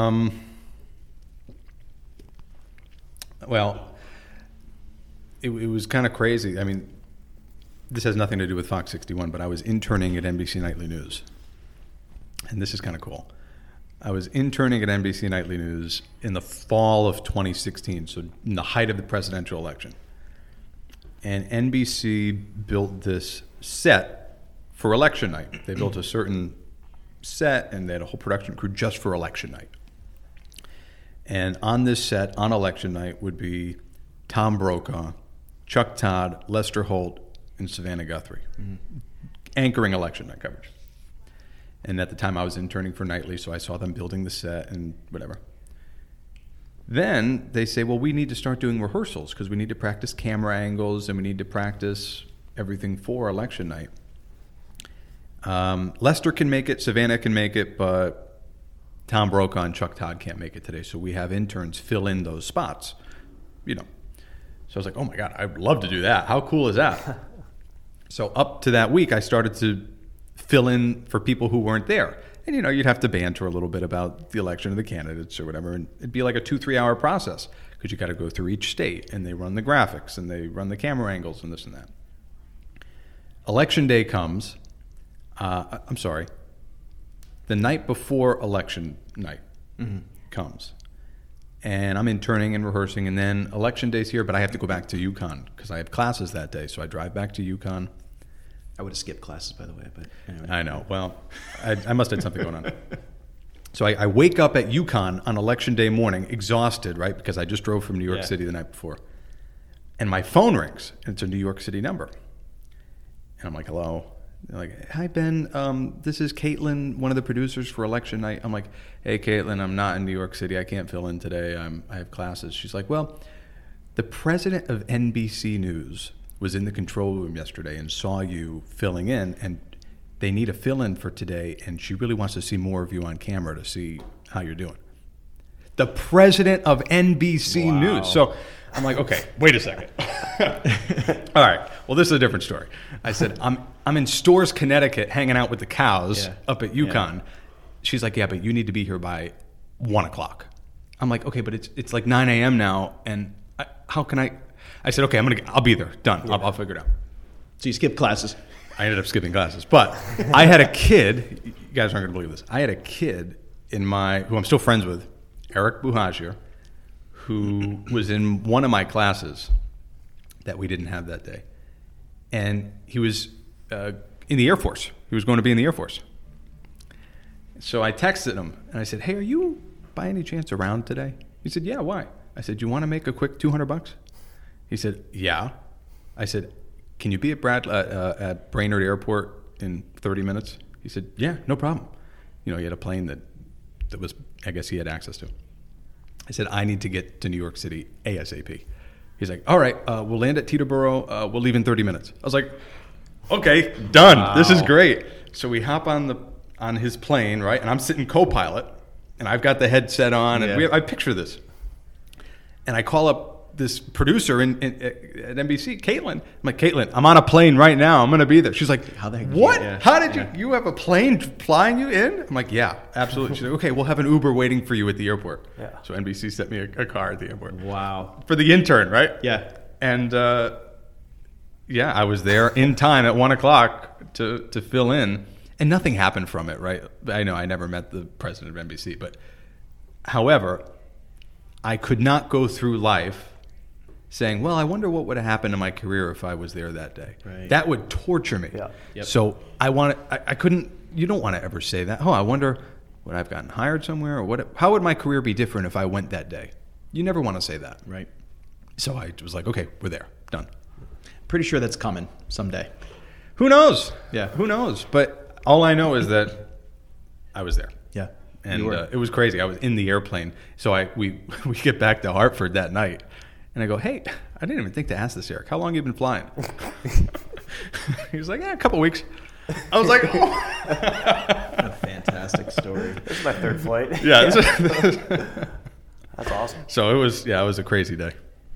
[SPEAKER 3] Well, it was kind of crazy. I mean, this has nothing to do with Fox 61, but I was interning at NBC Nightly News. And this is kind of cool. I was interning at NBC Nightly News in the fall of 2016, so in the height of the presidential election. And NBC built this set for election night. They built a certain set, and they had a whole production crew just for election night. And on this set, on election night, would be Tom Brokaw, Chuck Todd, Lester Holt, and Savannah Guthrie, anchoring election night coverage. And at the time I was interning for Nightly, so I saw them building the set and whatever. Then they say, well, we need to start doing rehearsals because we need to practice camera angles and we need to practice everything for election night. Lester can make it, Savannah can make it, but Tom Brokaw and Chuck Todd can't make it today, so we have interns fill in those spots, you know. So I was like, oh my God, I'd love to do that. How cool is that? So up to that week, I started to fill in for people who weren't there. And, you know, you'd have to banter a little bit about the election of the candidates or whatever. And it'd be like a 2-3 hour process because you got to go through each state and they run the graphics and they run the camera angles and this and that. Election day comes. The night before election night comes. And I'm interning and rehearsing. And then election day's here, but I have to go back to UConn because I have classes that day. So I drive back to UConn.
[SPEAKER 1] I would have skipped classes, by the way. But anyway.
[SPEAKER 3] I know. Well, I must have had something going on. So I wake up at UConn on election day morning, exhausted, right? Because I just drove from New York City the night before. And my phone rings, and it's a New York City number. And I'm like, hello? They're like, "Hi, Ben. This is Caitlin, one of the producers for Election Night." I'm like, "Hey, Caitlin, I'm not in New York City. I can't fill in today. I have classes." She's like, "Well, the president of NBC News was in the control room yesterday and saw you filling in, and they need a fill-in for today, and she really wants to see more of you on camera to see how you're doing." The president of NBC News. So I'm like, okay, wait a second. All right. Well, this is a different story. I said, I'm in Storrs, Connecticut, hanging out with the cows up at UConn. Yeah. She's like, "Yeah, but you need to be here by 1 o'clock. I'm like, okay, but it's like 9 a.m. now, and how can I? I said, okay, I'll be there. Done. Yeah. I'll figure it out.
[SPEAKER 1] So you skipped classes.
[SPEAKER 3] I ended up skipping classes, but I had a kid. You guys aren't going to believe this. I had a kid who I'm still friends with, Eric Buhagier, who was in one of my classes that we didn't have that day, and he was in the Air Force. He was going to be in the Air Force. So I texted him and I said, "Hey, are you by any chance around today?" He said, "Yeah, why?" I said, "You want to make a quick $200?" He said, "Yeah." I said, "Can you be at Brainerd Airport in 30 minutes?" He said, "Yeah, no problem." He had a plane that was, I guess he had access to. I said, "I need to get to New York City ASAP." He's like, "All right, we'll land at Teterboro. We'll leave in 30 minutes." I was like, "Okay, done. Wow. This is great." So we hop on his plane, right? And I'm sitting co-pilot, and I've got the headset on, and I picture this. And I call up this producer at NBC, Caitlin. I'm like, "Caitlin, I'm on a plane right now. I'm going to be there." She's like,
[SPEAKER 1] "How the heck?
[SPEAKER 3] What? How did you have a plane flying you in?" I'm like, "Yeah, absolutely." She's like, "Okay, we'll have an Uber waiting for you at the airport." Yeah. So NBC sent me a car at the airport.
[SPEAKER 1] Wow.
[SPEAKER 3] For the intern, right?
[SPEAKER 1] Yeah.
[SPEAKER 3] And I was there in time at 1 o'clock to fill in, and nothing happened from it, right? I know I never met the president of NBC, but however, I could not go through life saying, "Well, I wonder what would have happened to my career if I was there that day."
[SPEAKER 1] Right.
[SPEAKER 3] That would torture me.
[SPEAKER 1] Yeah. Yep.
[SPEAKER 3] So I couldn't. You don't want to ever say that. "Oh, I wonder would I have gotten hired somewhere, or how would my career be different if I went that day?" You never want to say that.
[SPEAKER 1] Right.
[SPEAKER 3] So I was like, "Okay, we're there. Done."
[SPEAKER 1] Pretty sure that's coming someday.
[SPEAKER 3] Who knows?
[SPEAKER 1] Yeah.
[SPEAKER 3] Who knows? But all I know is that I was there.
[SPEAKER 1] Yeah.
[SPEAKER 3] And it was crazy. I was in the airplane. So we get back to Hartford that night. And I go, "Hey, I didn't even think to ask this, Eric. How long have you been flying?" He was like, "A couple weeks." I was like, "Oh."
[SPEAKER 1] What a fantastic story.
[SPEAKER 2] This is my third flight.
[SPEAKER 3] Yeah.
[SPEAKER 2] That's awesome.
[SPEAKER 3] So it was a crazy day.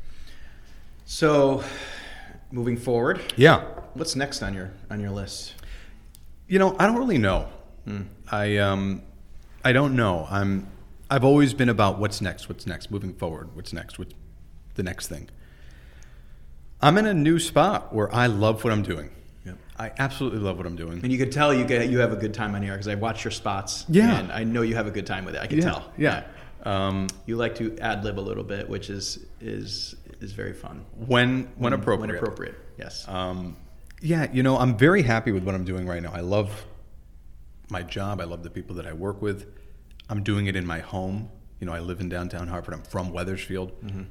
[SPEAKER 1] So moving forward.
[SPEAKER 3] Yeah.
[SPEAKER 1] What's next on your list?
[SPEAKER 3] I don't really know. I don't know. I've always been about what's next, moving forward, what's next, what's the next thing. I'm in a new spot where I love what I'm doing. Yep. I absolutely love what I'm doing.
[SPEAKER 1] And you could tell you have a good time on here because I watch your spots.
[SPEAKER 3] Yeah.
[SPEAKER 1] And I know you have a good time with it. I can tell.
[SPEAKER 3] Yeah.
[SPEAKER 1] You like to ad-lib a little bit, which is very fun.
[SPEAKER 3] When appropriate.
[SPEAKER 1] When appropriate, yes.
[SPEAKER 3] I'm very happy with what I'm doing right now. I love my job. I love the people that I work with. I'm doing it in my home. I live in downtown Hartford. I'm from Wethersfield. Mm-hmm.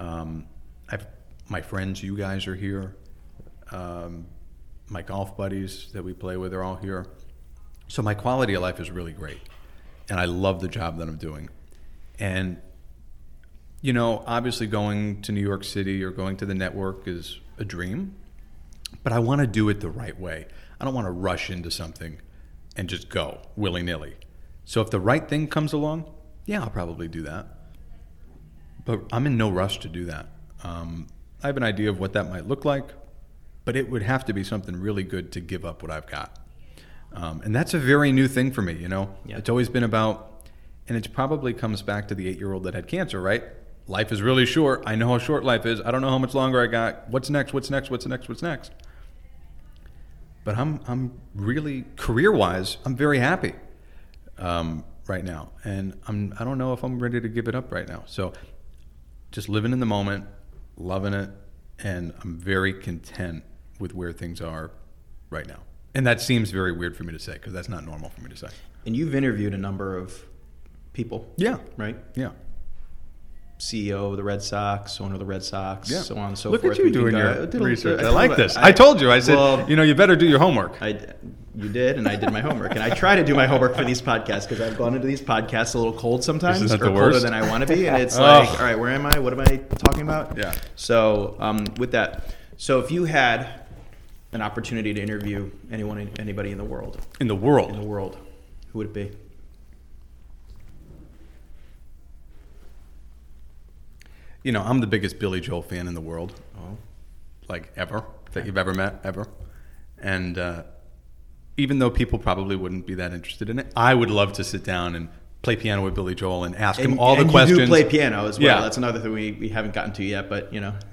[SPEAKER 3] My friends, you guys are here. My golf buddies that we play with are all here. So my quality of life is really great. And I love the job that I'm doing. And, obviously going to New York City or going to the network is a dream. But I want to do it the right way. I don't want to rush into something and just go willy-nilly. So if the right thing comes along, I'll probably do that. But I'm in no rush to do that. I have an idea of what that might look like, but it would have to be something really good to give up what I've got. And that's a very new thing for me, Yeah. It's always been about, and it probably comes back to the 8-year-old that had cancer, right? Life is really short. I know how short life is. I don't know how much longer I got. What's next? But I'm really, career-wise, I'm very happy right now. And I don't know if I'm ready to give it up right now. So just living in the moment, loving it, and I'm very content with where things are right now. And that seems very weird for me to say because that's not normal for me to say.
[SPEAKER 1] And you've interviewed a number of people.
[SPEAKER 3] Yeah.
[SPEAKER 1] Right?
[SPEAKER 3] Yeah.
[SPEAKER 1] CEO of the Red Sox, owner of the Red Sox, so on and so
[SPEAKER 3] Look
[SPEAKER 1] forth.
[SPEAKER 3] at you
[SPEAKER 1] We can
[SPEAKER 3] doing
[SPEAKER 1] go-
[SPEAKER 3] your research. I like this. I told you. I said, you better do your homework.
[SPEAKER 1] You did, and I did my homework. And I try to do my homework for these podcasts because I've gone into these podcasts a little cold sometimes,
[SPEAKER 3] Isn't that
[SPEAKER 1] or
[SPEAKER 3] the
[SPEAKER 1] colder
[SPEAKER 3] worst?
[SPEAKER 1] than I want to be. And it's like, all right, where am I? What am I talking about?
[SPEAKER 3] Yeah.
[SPEAKER 1] So with that, so if you had an opportunity to interview anybody in the world,
[SPEAKER 3] In the world.
[SPEAKER 1] who would it be?
[SPEAKER 3] I'm the biggest Billy Joel fan in the world. Like ever, that you've ever met, ever. And even though people probably wouldn't be that interested in it, I would love to sit down and play piano with Billy Joel and ask him all the questions.
[SPEAKER 1] You do play piano as well.
[SPEAKER 3] Yeah.
[SPEAKER 1] That's another thing we haven't gotten to yet, but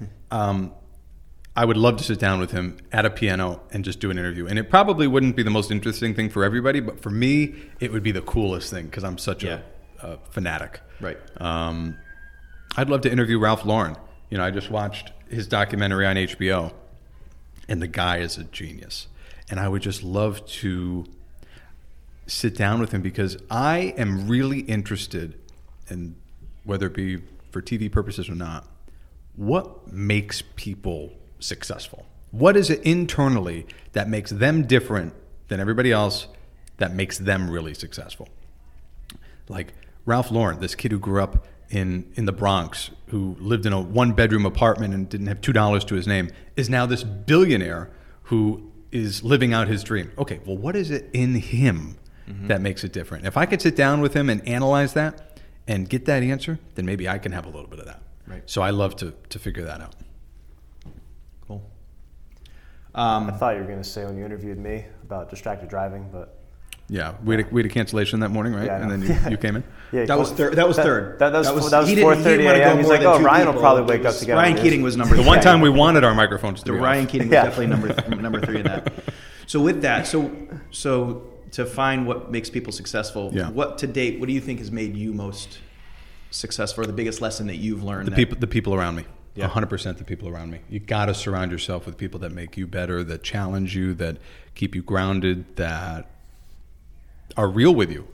[SPEAKER 3] I would love to sit down with him at a piano and just do an interview. And it probably wouldn't be the most interesting thing for everybody, but for me, it would be the coolest thing because I'm such a fanatic.
[SPEAKER 1] Right.
[SPEAKER 3] I'd love to interview Ralph Lauren. I just watched his documentary on HBO, and the guy is a genius. And I would just love to sit down with him because I am really interested in, whether it be for TV purposes or not, what makes people successful? What is it internally that makes them different than everybody else that makes them really successful? Like Ralph Lauren, this kid who grew up in the Bronx, who lived in a one-bedroom apartment and didn't have $2 to his name, is now this billionaire who is living out his dream. Okay, well, what is it in him that makes it different? If I could sit down with him and analyze that and get that answer, then maybe I can have a little bit of that.
[SPEAKER 1] Right.
[SPEAKER 3] So I love to figure that out.
[SPEAKER 1] Cool.
[SPEAKER 2] I thought you were going to say when you interviewed me about distracted driving, but
[SPEAKER 3] Yeah, we had a cancellation that morning, right?
[SPEAKER 2] Yeah, I
[SPEAKER 3] and
[SPEAKER 2] know.
[SPEAKER 3] then you came in.
[SPEAKER 2] yeah,
[SPEAKER 1] That was third. That was third.
[SPEAKER 2] That was
[SPEAKER 1] he didn't- he
[SPEAKER 2] 4:30
[SPEAKER 1] didn't wanna go
[SPEAKER 2] a.m. He's
[SPEAKER 1] more
[SPEAKER 2] like,
[SPEAKER 1] than
[SPEAKER 2] oh,
[SPEAKER 1] two
[SPEAKER 2] Ryan will
[SPEAKER 1] people.
[SPEAKER 2] probably wake up to get on
[SPEAKER 1] Ryan
[SPEAKER 2] this.
[SPEAKER 1] Keating was number
[SPEAKER 3] The
[SPEAKER 1] three.
[SPEAKER 3] one time we wanted our microphones to
[SPEAKER 1] The
[SPEAKER 3] be
[SPEAKER 1] Ryan
[SPEAKER 3] off.
[SPEAKER 1] Keating was
[SPEAKER 2] Yeah.
[SPEAKER 1] definitely number three in that. So with that, so to find what makes people successful,
[SPEAKER 3] Yeah.
[SPEAKER 1] what to date, what do you think has made you most successful, or the biggest lesson that you've learned?
[SPEAKER 3] The people around me.
[SPEAKER 1] Yeah.
[SPEAKER 3] 100% the people around me. You got to surround yourself with people that make you better, that challenge you, that keep you grounded, that are real with you,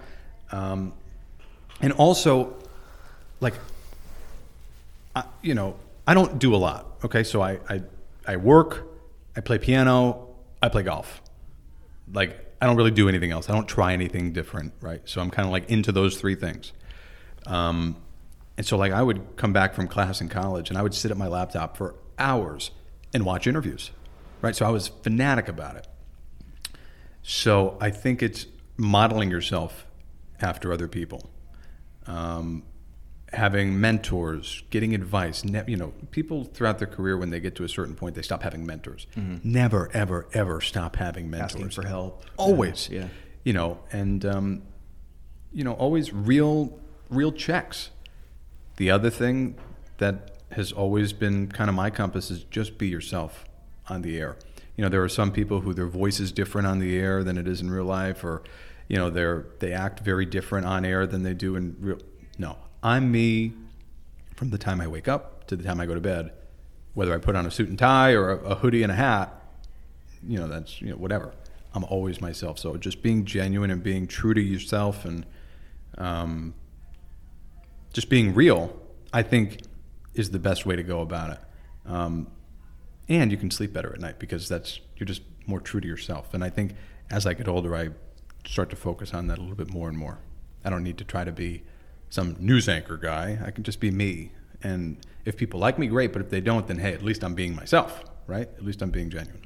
[SPEAKER 3] and also, like, I don't do a lot. Okay, so I work, I play piano, I play golf. Like, I don't really do anything else. I don't try anything different, right? So I'm kind of like into those three things. And so, like, I would come back from class in college and I would sit at my laptop for hours and watch interviews, right? So I was fanatic about it. So I think it's modeling yourself after other people, having mentors, getting advice. People throughout their career, when they get to a certain point, they stop having mentors. Never, ever, ever stop having mentors.
[SPEAKER 1] Asking for help.
[SPEAKER 3] Always.
[SPEAKER 1] Yeah.
[SPEAKER 3] Always real checks. The other thing that has always been kind of my compass is just be yourself on the air. There are some people who their voice is different on the air than it is in real life, or they act very different on air than they do in real. No, I'm me from the time I wake up to the time I go to bed. Whether I put on a suit and tie or a hoodie and a hat, that's whatever. I'm always myself. So just being genuine and being true to yourself and just being real, I think, is the best way to go about it. And you can sleep better at night because you're just more true to yourself. And I think as I get older, I start to focus on that a little bit more and more. I don't need to try to be some news anchor guy. I can just be me. And if people like me, great. But if they don't, then hey, at least I'm being myself, right? At least I'm being genuine.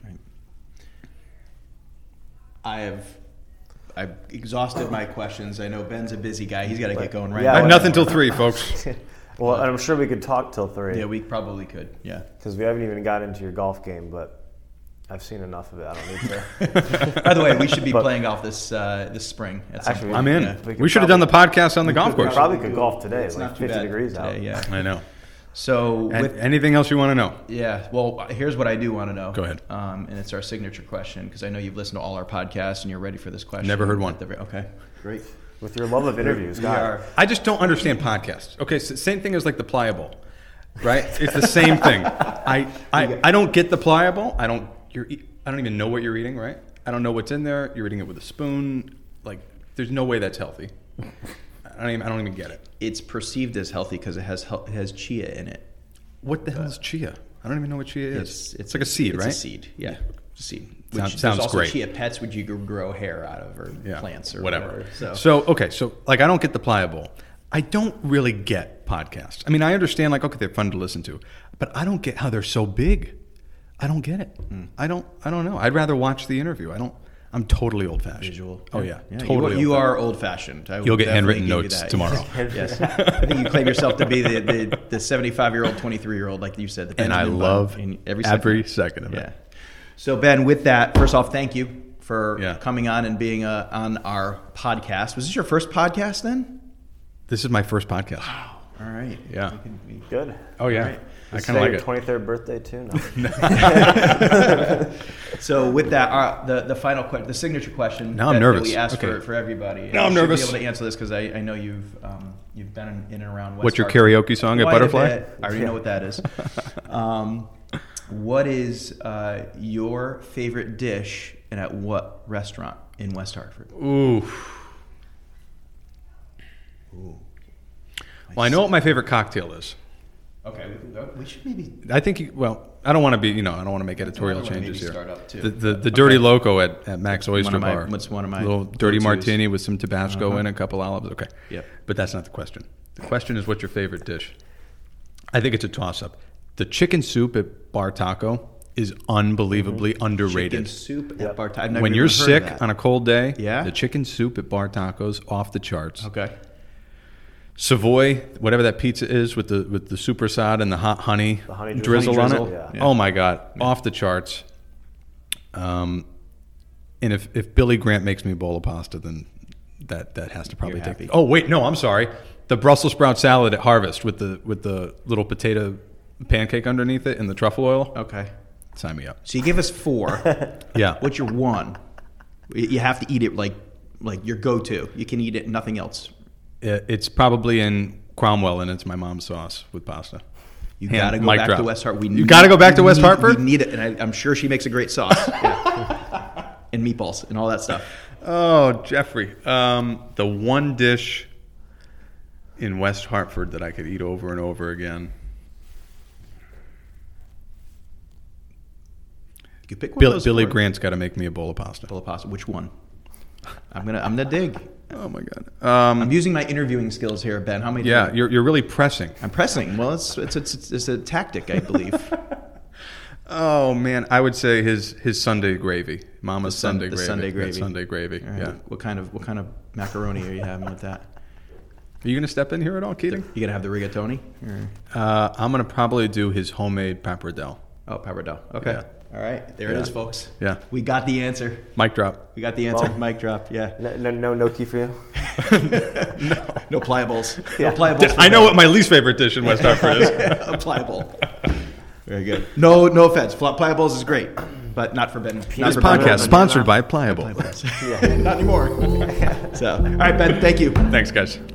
[SPEAKER 1] Right. I've exhausted my questions. I know Ben's a busy guy. He's got to get going right
[SPEAKER 2] Yeah,
[SPEAKER 1] now.
[SPEAKER 3] I have nothing till 3, folks.
[SPEAKER 2] Well, and I'm sure we could talk till 3.
[SPEAKER 1] Yeah, we probably could. Yeah.
[SPEAKER 2] Because we haven't even got into your golf game, but I've seen enough of it. I don't need to.
[SPEAKER 1] By the way, we should be playing golf this spring at some
[SPEAKER 2] Actually,
[SPEAKER 1] point.
[SPEAKER 3] I'm in.
[SPEAKER 1] Yeah.
[SPEAKER 3] We should have done the podcast on the golf
[SPEAKER 2] We
[SPEAKER 3] course.
[SPEAKER 2] probably could golf today.
[SPEAKER 1] It's
[SPEAKER 2] It's like
[SPEAKER 1] not too
[SPEAKER 2] 50
[SPEAKER 1] bad
[SPEAKER 2] degrees
[SPEAKER 1] today,
[SPEAKER 2] out.
[SPEAKER 1] Yeah.
[SPEAKER 3] I know.
[SPEAKER 1] So
[SPEAKER 3] Anything else you want to know?
[SPEAKER 1] yeah, well, here's what I do want to know.
[SPEAKER 3] Go ahead.
[SPEAKER 1] And it's our signature question because I know you've listened to all our podcasts and you're ready for this question.
[SPEAKER 3] Never heard one.
[SPEAKER 1] Okay, great.
[SPEAKER 2] With your love of interviews,
[SPEAKER 1] We
[SPEAKER 2] God.
[SPEAKER 1] are.
[SPEAKER 3] I just don't understand podcasts. Okay, so same thing as like the Pliable, right? It's the same thing. I don't get the Pliable. I don't even know what you're eating, right? I don't know what's in there. You're eating it with a spoon. Like, there's no way that's healthy. I I don't even get it.
[SPEAKER 1] It's perceived as healthy because it has chia in it.
[SPEAKER 3] What the hell is chia? I don't even know what chia is. It's like a seed, right?
[SPEAKER 1] It's a seed, yeah. Seed.
[SPEAKER 3] Sounds
[SPEAKER 1] there's also
[SPEAKER 3] great.
[SPEAKER 1] Chia pets, which you could grow hair out of, or plants, or whatever.
[SPEAKER 3] So like I don't get the pliable. I don't really get podcasts. I mean, I understand, like, okay, they're fun to listen to, but I don't get how they're so big. I don't get it. I don't know. I'd rather watch the interview. I'm totally old-fashioned.
[SPEAKER 1] Visual.
[SPEAKER 3] Oh, yeah.
[SPEAKER 1] Totally. You are old-fashioned.
[SPEAKER 3] You'll get handwritten notes tomorrow.
[SPEAKER 1] Yes. I think you claim yourself to be the 75-year-old, 23-year-old, like you said.
[SPEAKER 3] And I love every second of it.
[SPEAKER 1] Yeah. So, Ben, with that, first off, thank you for coming on and being on our podcast. Was this your first podcast then?
[SPEAKER 3] This is my first podcast.
[SPEAKER 1] Wow. All right.
[SPEAKER 3] Yeah.
[SPEAKER 2] Good.
[SPEAKER 3] Oh, yeah.
[SPEAKER 1] Right.
[SPEAKER 3] I kind of like it.
[SPEAKER 2] 23rd birthday, too? No.
[SPEAKER 1] So with that, the final question, the signature question
[SPEAKER 3] now I'm nervous.
[SPEAKER 1] that we ask for everybody.
[SPEAKER 3] Now I'm nervous.
[SPEAKER 1] Be able to answer this because I know you've been in and around West
[SPEAKER 3] What's your
[SPEAKER 1] Hartford.
[SPEAKER 3] karaoke song at Butterfly?
[SPEAKER 1] I already know what that is. What is your favorite dish and at what restaurant in West Hartford?
[SPEAKER 3] Ooh. Well, I know what my favorite cocktail is.
[SPEAKER 1] Okay, we should maybe.
[SPEAKER 3] I think. I don't want to be. I don't want to make editorial changes here.
[SPEAKER 1] Start up too.
[SPEAKER 3] The Dirty Loco at Max Oyster Bar.
[SPEAKER 1] What's one of my
[SPEAKER 3] little dirty
[SPEAKER 1] go-tos.
[SPEAKER 3] martini with some Tabasco in, a couple olives. Okay.
[SPEAKER 1] Yep.
[SPEAKER 3] But that's not the question. The question is, what's your favorite dish? I think it's a toss-up. The chicken soup at Bar Taco is unbelievably underrated.
[SPEAKER 1] Chicken soup at Bar Taco.
[SPEAKER 3] When you're sick on a cold day,
[SPEAKER 1] the
[SPEAKER 3] chicken soup at Bar Taco's off the charts.
[SPEAKER 1] Okay.
[SPEAKER 3] Savoy, whatever that pizza is with the super sod and the hot honey, drizzle on it.
[SPEAKER 1] Yeah.
[SPEAKER 3] Oh my God, off the charts. And if Billy Grant makes me a bowl of pasta, then that has to probably take. Oh wait, no, I'm sorry. The Brussels sprout salad at Harvest with the little potato pancake underneath it and the truffle oil.
[SPEAKER 1] Okay.
[SPEAKER 3] Sign me up.
[SPEAKER 1] So you give us 4.
[SPEAKER 3] Yeah.
[SPEAKER 1] What's your one? You have to eat it like your go-to. You can eat it, nothing else.
[SPEAKER 3] It's probably in Cromwell, and it's my mom's sauce with pasta.
[SPEAKER 1] You got to go back to West Hartford.
[SPEAKER 3] You got to go back to West Hartford?
[SPEAKER 1] We need it, and I'm sure she makes a great sauce. And meatballs and all that stuff.
[SPEAKER 3] Oh, Jeffrey. The one dish in West Hartford that I could eat over and over again.
[SPEAKER 1] You could pick one of those
[SPEAKER 3] Billy
[SPEAKER 1] 4.
[SPEAKER 3] Grant's got to make me a bowl of pasta.
[SPEAKER 1] Bowl of pasta. Which one? I'm gonna dig.
[SPEAKER 3] Oh my God.
[SPEAKER 1] I'm using my interviewing skills here, Ben. How many?
[SPEAKER 3] Yeah, you're really pressing.
[SPEAKER 1] I'm pressing. Well, it's a tactic, I believe.
[SPEAKER 3] Oh man, I would say his Sunday gravy, Mama's Sunday gravy.
[SPEAKER 1] Sunday gravy.
[SPEAKER 3] That Sunday gravy.
[SPEAKER 1] Right.
[SPEAKER 3] Yeah.
[SPEAKER 1] What kind of macaroni are you having with that?
[SPEAKER 3] Are you gonna step in here at all, Keating?
[SPEAKER 1] You gonna have the rigatoni?
[SPEAKER 3] I'm gonna probably do his homemade pappardelle.
[SPEAKER 1] Oh, pappardelle. Okay.
[SPEAKER 3] Yeah.
[SPEAKER 1] All right. There it is, folks.
[SPEAKER 3] Yeah.
[SPEAKER 1] We got the answer.
[SPEAKER 3] Mic drop.
[SPEAKER 1] We got the answer.
[SPEAKER 2] Well,
[SPEAKER 1] Mic drop. Yeah.
[SPEAKER 2] No key for you?
[SPEAKER 1] No pliables.
[SPEAKER 2] Yeah.
[SPEAKER 1] No pliables.
[SPEAKER 3] I know what my least favorite dish in West Hartford is.
[SPEAKER 1] A pliable. Very good. No offense. Pliables is great, but not for Ben.
[SPEAKER 3] This podcast sponsored by Pliable.
[SPEAKER 1] Not anymore. So, all right, Ben. Thank you.
[SPEAKER 3] Thanks, guys.